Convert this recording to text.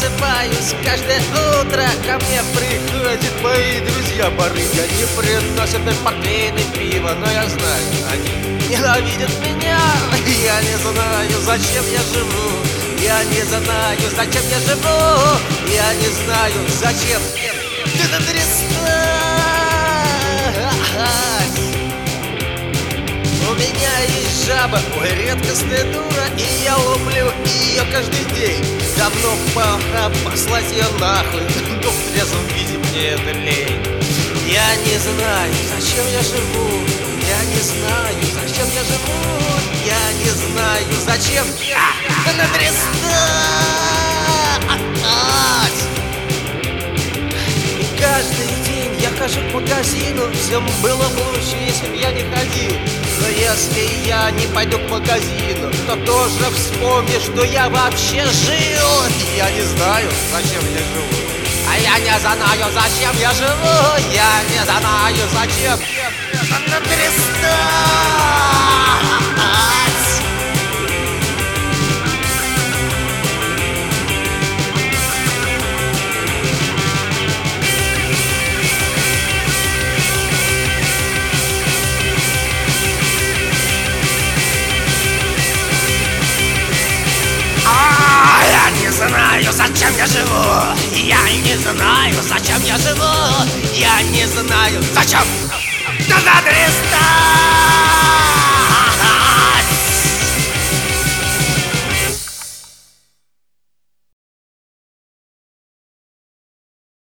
просыпаюсь каждое утро, ко мне приходят мои друзья-барыги. Они приносят мне портвейн и пиво, но я знаю, они ненавидят меня. Я не знаю, зачем я живу. Я не знаю, зачем я живу. Я не знаю, зачем этот ресторан. У меня есть жаба, ой, редкостная дура, и я ловлю ее каждый день. Давно пора послать ее нахуй, но в трезвом виде мне это лень. Я не знаю, зачем я живу. Я не знаю, зачем я живу. Я не знаю, зачем я надрестать. И каждый день я хожу к магазину. Всем было бы лучше, если бы я не ходил. Но если я не пойду к магазину, то тоже вспомни, что я вообще жил. Я не знаю, зачем я живу. А я не знаю, зачем я живу. Я не знаю, зачем надо перестать. Я не знаю, зачем я живу. Я не знаю, зачем я живу. Я не знаю, зачем надо перестать.